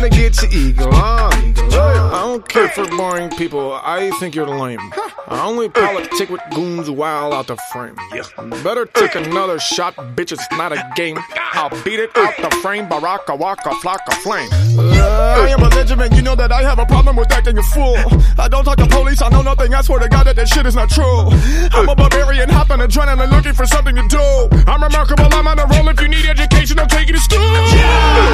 to get your ego on. I don't care for boring people, I think you're lame. I only politic with goons while out the frame. Better take another shot, bitch, it's not a game. I'll beat it out the frame, baraka waka flocka flame. I am belligerent, you know that I have a problem with acting a fool. I don't talk to police, I know nothing, I swear to God that shit is not true. I'm a barbarian, hopping adrenaline, looking for something to do. I'm remarkable, I'm on a roll, if you need education, I'll take you to school.